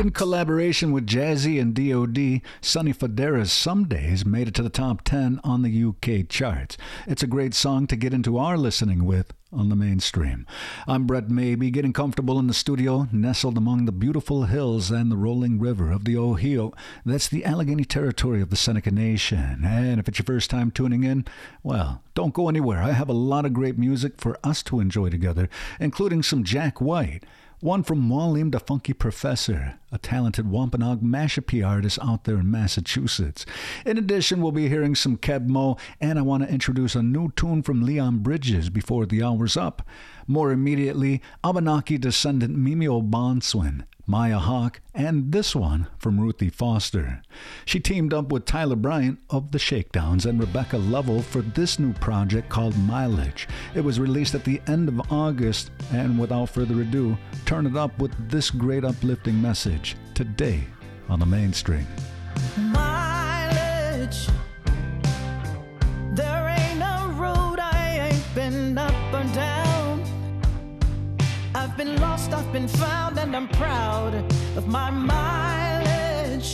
In collaboration with Jazzy and D.O.D., Sonny Fodera's Some Days made it to the top 10 on the UK charts. It's a great song to get into our listening with on the mainstream. I'm Brett Maybe, getting comfortable in the studio, nestled among the beautiful hills and the rolling river of the Ohio. That's the Allegheny territory of the Seneca Nation. And if it's your first time tuning in, well, don't go anywhere. I have a lot of great music for us to enjoy together, including some Jack White. One from Walim the Funky Professor, a talented Wampanoag mashup artist out there in Massachusetts. In addition, we'll be hearing some Keb Mo, and I want to introduce a new tune from Leon Bridges before the hour's up. More immediately, Abenaki descendant Mimi O'Bonswin, Maya Hawke, and this one from Ruthie Foster. She teamed up with Tyler Bryant of The Shakedowns and Rebecca Lovell for this new project called Mileage. It was released at the end of August, and without further ado, turn it up with this great uplifting message today on the mainstream. Mileage. There ain't a road I ain't been up or down. I've been lost, I've been found, and I'm proud of my mileage.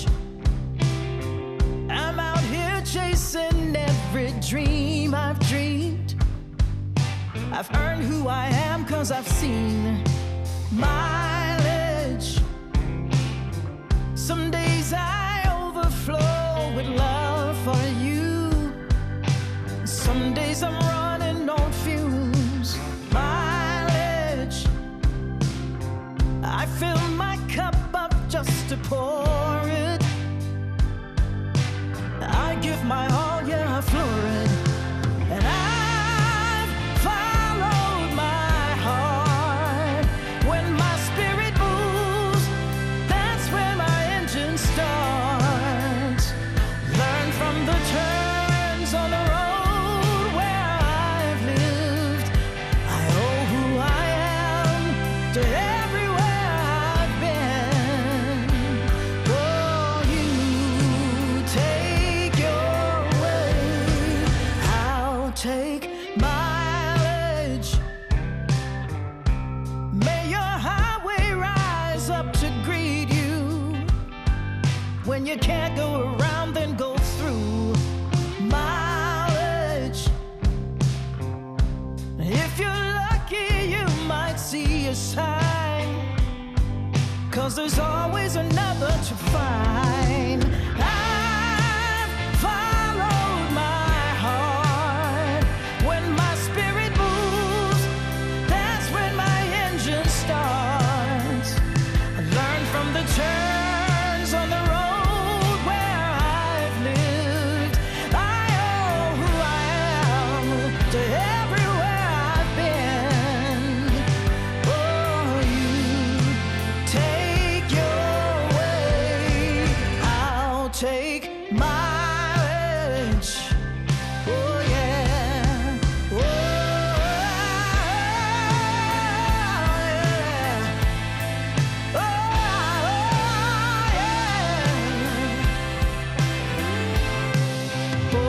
I'm out here chasing every dream I've dreamed. I've earned who I am 'cause I've seen mileage. Some days I overflow with love for you. Some days I'm running on fumes. Mileage. I fill my cup up just to pour it. I give my all, yeah, I floor it. And I've followed my heart. When my spirit moves, that's when my engine starts. Learn from the turns on the road where I've lived. I owe who I am to everywhere I've been. Oh, you take your way, I'll take mileage. May your highway rise up to greet you. When you can't go around, then go through. Mileage. If you're lucky, you might see a sign, 'cause there's always another to find. I've followed my heart. When my spirit moves, that's when my engine starts. I learned from the turns on the road where I've lived. I owe who I am to everywhere I've been. Oh, you take your way, I'll take mileage. Oh, yeah. Oh, yeah. Oh, yeah.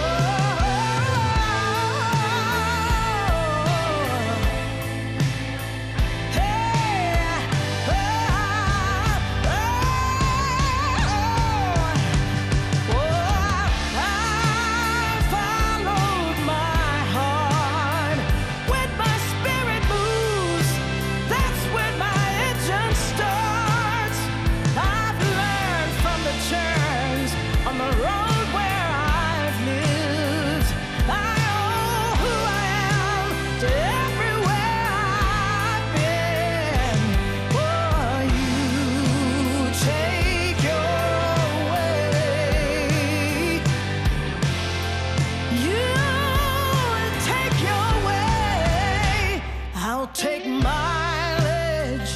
Take mileage.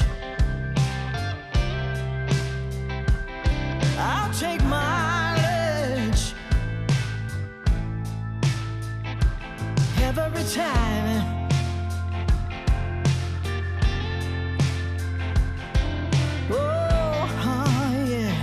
I'll take mileage. Every time. Oh, yeah.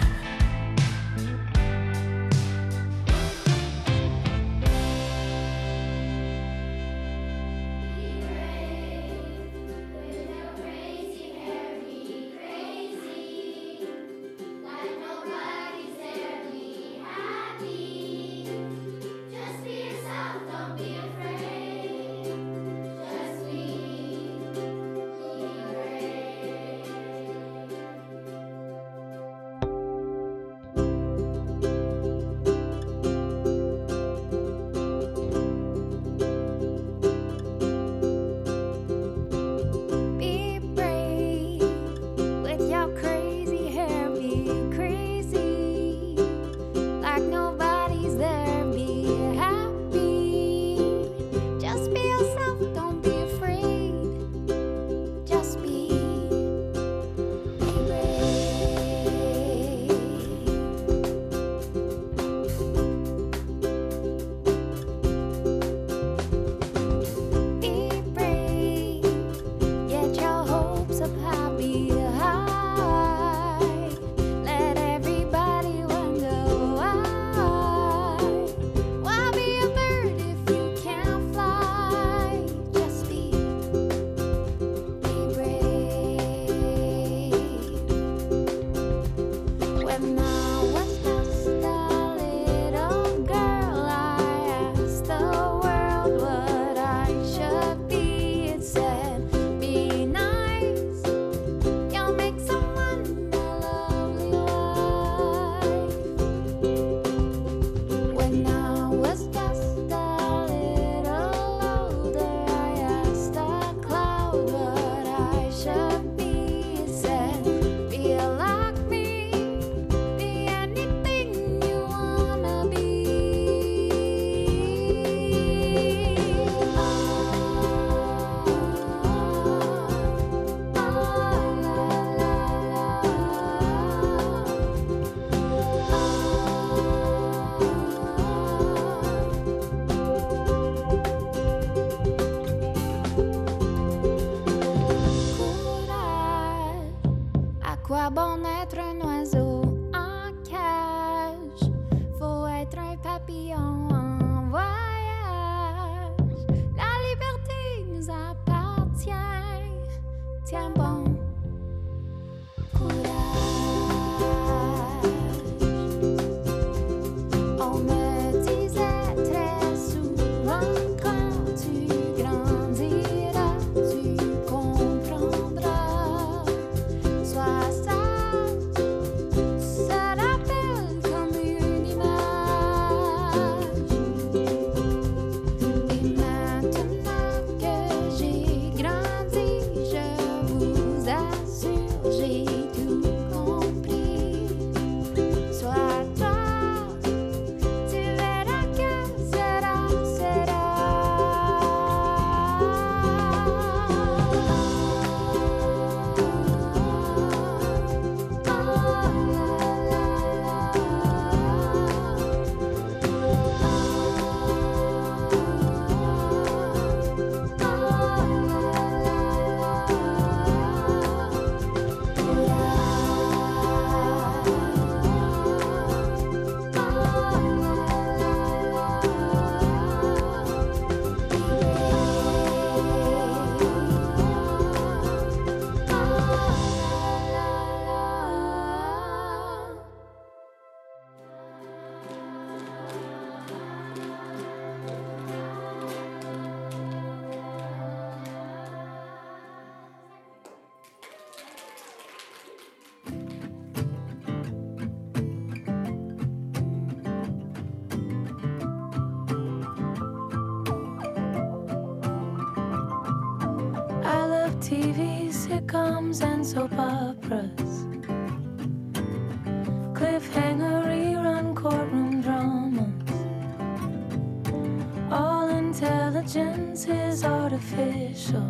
tiens bon. On me disait très souvent quand tu grandiras, tu comprendras. Sois sage, ça rappelle comme une image. Et maintenant que j'ai grandi, je vous assure, j'ai tout compris. Sois toi, tu verras que sera, sera. I love TV, sitcoms, and soap operas. Cliffhanger, rerun, courtroom dramas. All intelligence is artificial.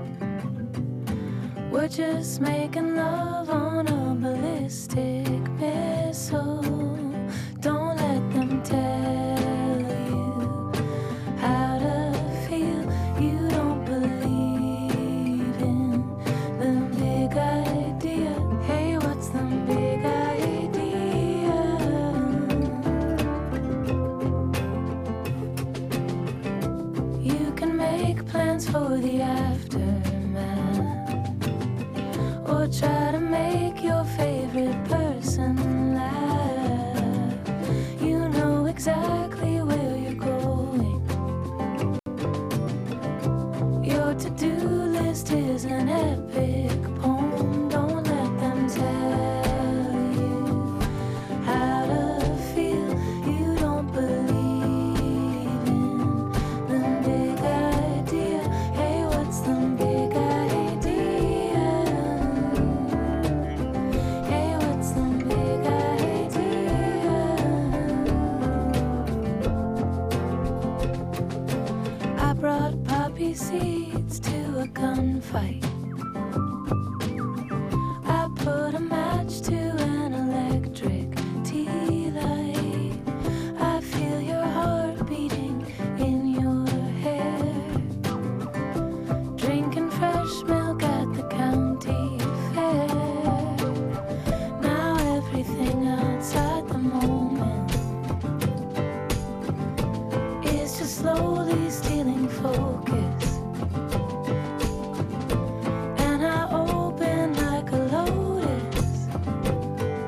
We're just making love on a ballistic missile. Don't let them tell you how to feel. You don't believe in the big idea. Hey, what's the big idea? You can make plans for the aftermath, or try to make your favorite person laugh. You know exactly where you're going. Your to-do list is an epic poem. Don't let them tell you how to feel. You don't believe in the big idea. Hey, what's the big idea? Hey, what's the big idea? I brought poppy seeds to a gunfight. I put a match to an electric tea light. I feel your heart beating in your hair. Drinking fresh milk at the county fair. Now everything outside the moment is just slowly stealing focus. And I open like a lotus.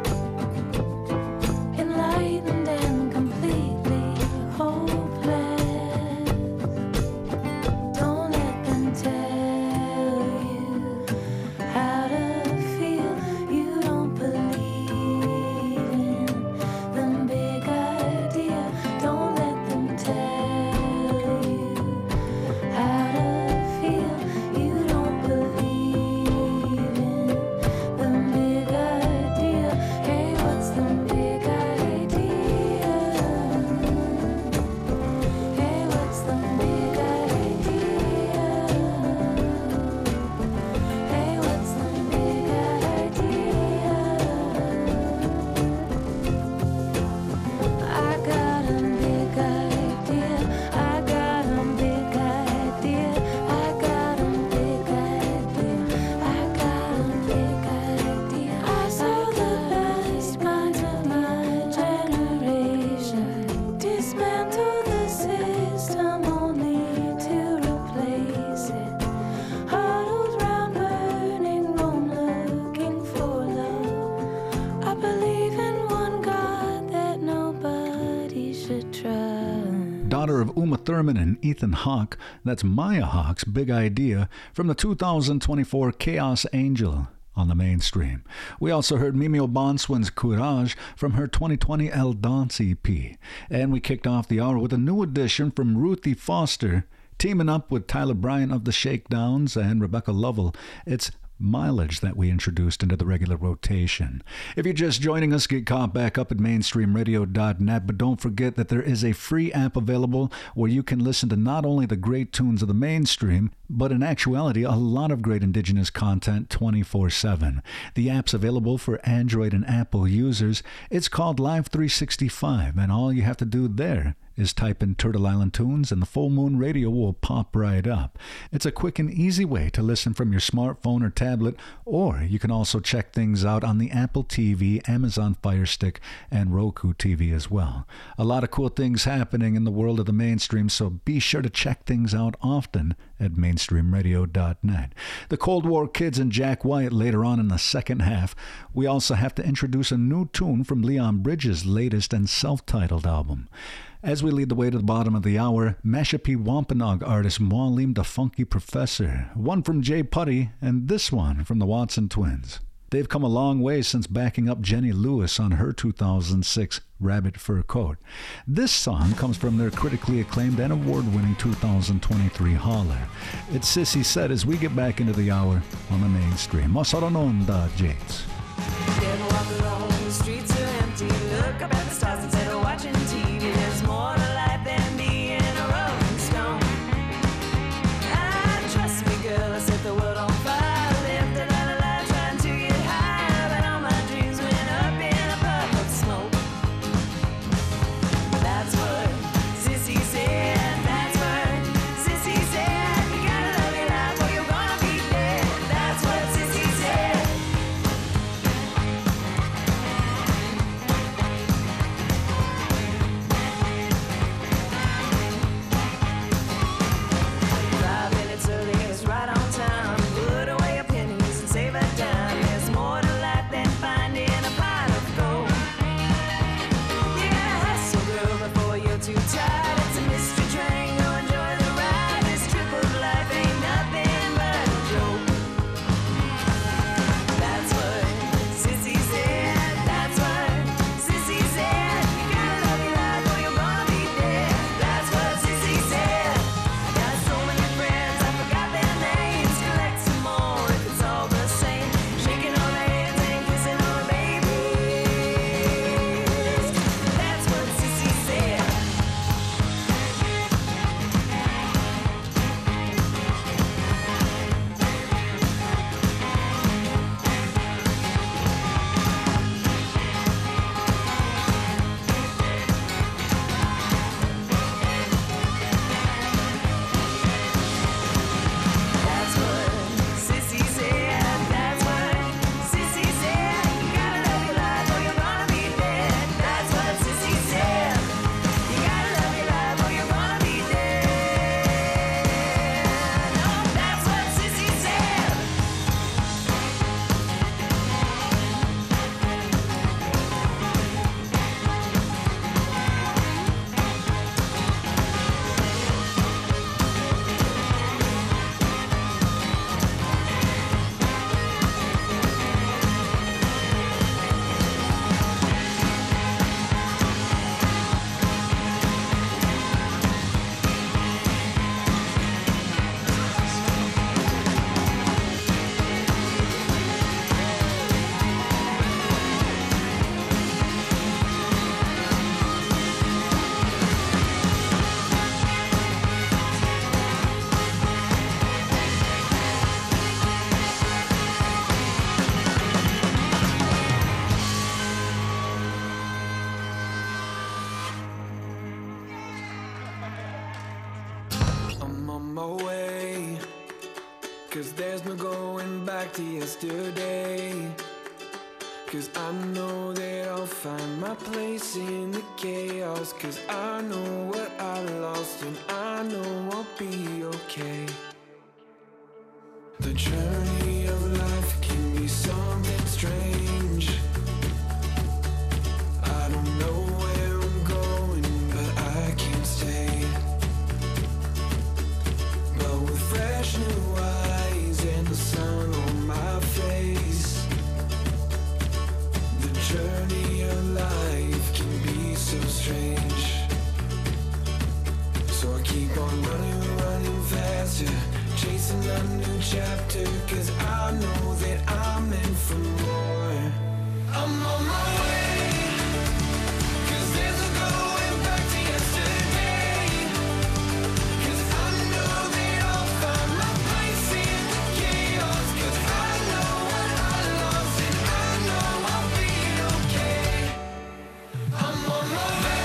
Thurman and Ethan Hawke. That's Maya Hawke's Big Idea from the 2024 Chaos Angel on the mainstream. We also heard Mimio Bonswin's Courage from her 2020 El Dance EP. And we kicked off the hour with a new addition from Ruthie Foster, teaming up with Tyler Bryant of the Shakedowns and Rebecca Lovell. It's Mileage that we introduced into the regular rotation. If you're just joining us, get caught back up at mainstreamradio.net, but don't forget that there is a free app available where you can listen to not only the great tunes of the mainstream, but in actuality, a lot of great indigenous content 24/7. The app's available for Android and Apple users. It's called Live 365, and all you have to do there is type in Turtle Island Tunes and the Full Moon Radio will pop right up. It's a quick and easy way to listen from your smartphone or tablet, or you can also check things out on the Apple TV, Amazon Fire Stick, and Roku TV as well. A lot of cool things happening in the world of the mainstream, so be sure to check things out often at mainstreamradio.net. The Cold War Kids and Jack White later on in the second half. We also have to introduce a new tune from Leon Bridges' latest and self-titled album. As we lead the way to the bottom of the hour, Mashpee Wampanoag artist Maulim the Funky Professor, one from Jay Putty, and this one from the Watson Twins. They've come a long way since backing up Jenny Lewis on her 2006 Rabbit Fur Coat. This song comes from their critically acclaimed and award-winning 2023 Holler. It's Sissy Said as we get back into the hour on the mainstream. Masarononda Jates. Never walk alone, the streets are empty. Look up at the stars instead of watching TV. There's more to life than being a rolling stone. Trust me, girl, I set the world on fire. Lived another life trying to get higher, but all my dreams went up in a puff of smoke. That's what Sissy said. That's what Sissy said. You gotta love your life or you're gonna be dead. That's what Sissy said. to yesterday. 'Cause I know that I'll find my place in the chaos. 'Cause I know what I lost and I know I'll be okay. The journey of life can be something strange. I don't know where I'm going, but I can't stay. chasing a new chapter, 'cause I know that I'm in for more. I'm on my way, 'cause there's no going back to yesterday, 'cause I know that I'll find my place in the chaos, 'cause I know what I lost and I know I'll be okay. I'm on my way.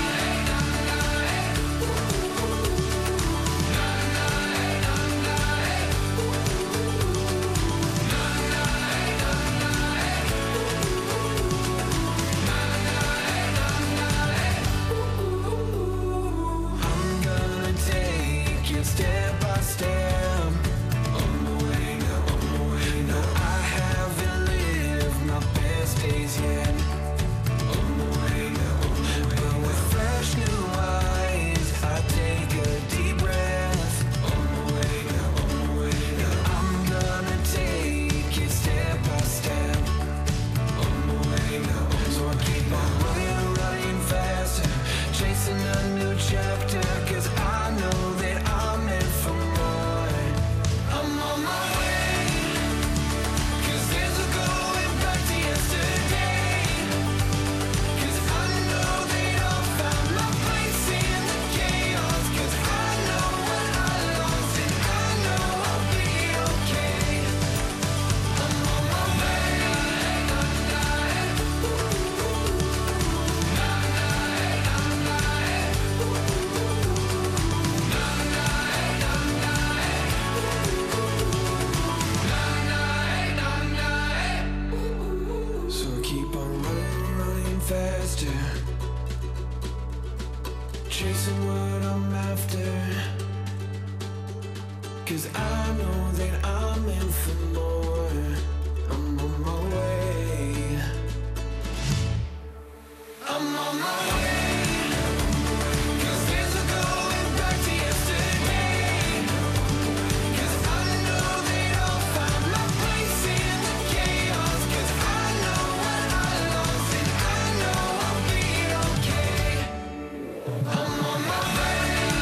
Step by step, on my way now, on my way now. I haven't lived my best days yet. On my way now, on my way. But with fresh new eyes, I take a deep breath. On my way now, on my way now. I'm gonna take it step by step. On my way now, so I keep on running, running faster, chasing a new chapter, 'cause I know that I'm in for more. I'm on my way, 'cause there's no going back to yesterday, 'cause I know that I'll find my place in the chaos, 'cause I know what I lost and I know I'll be okay. I'm on my way. So keep on running, running faster, chasing what I'm after, 'cause I know that I'm in for more. I'm on my way. I'm on my way, 'cause there's no going back to yesterday, 'cause I know that I'll find my place in the chaos, 'cause I know what I lost and I know I'll be okay. I'm on my way.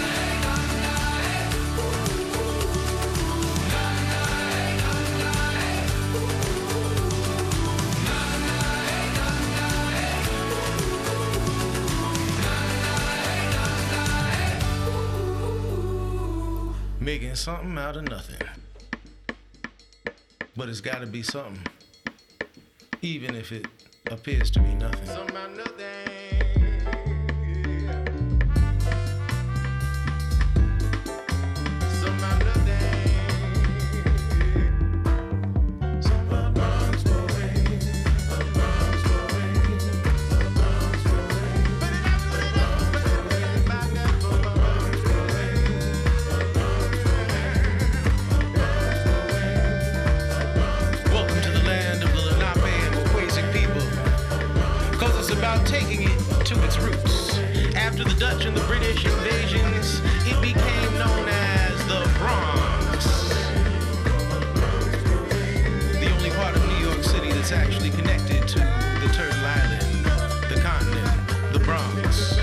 Making something out of nothing. But it's gotta be something, even if it appears to be nothing. Something out of nothing. Something out of nothing. Something out of Bronx boy. A Bronx boy. A Bronx boy. Welcome to the land of the Lenape and Wakwese people. 'Cause it's about taking it to its roots. After the Dutch and the British invasions, it became known as the Bronx. The only part of New York City that's actually connected to the Turtle Island, the continent, the Bronx.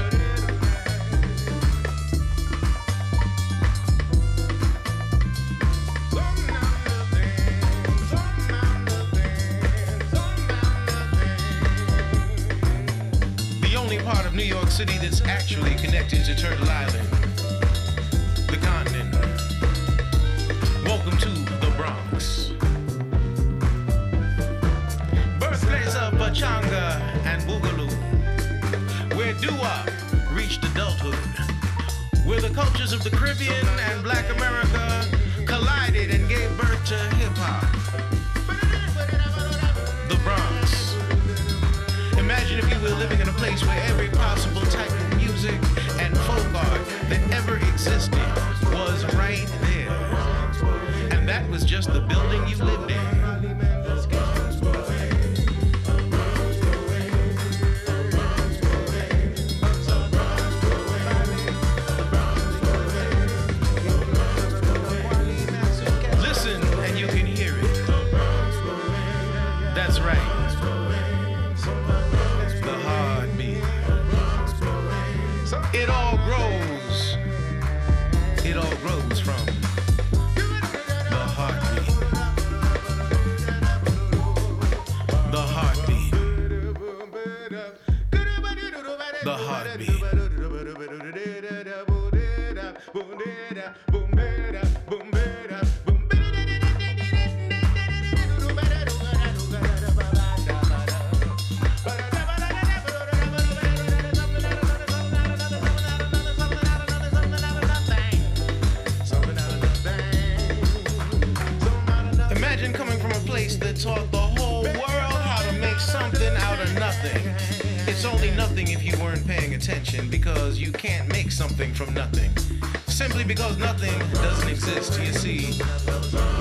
The only part of New York City that's actually connected to Turtle Island, the continent. Welcome to the Bronx. Birthplace of Pachanga and Boogaloo, where doo-wop reached adulthood, where the cultures of the Caribbean and Black America collided and gave birth to hip-hop. The Bronx. Imagine if you were living in a place where every possible type of music and folk art that ever existed was right there. And that was just the building you lived in. Listen and you can hear it. That's right. The heartbeat. It all grows from taught the whole world how to make something out of nothing. It's only nothing if you weren't paying attention, because you can't make something from nothing. Simply because nothing doesn't exist, you see.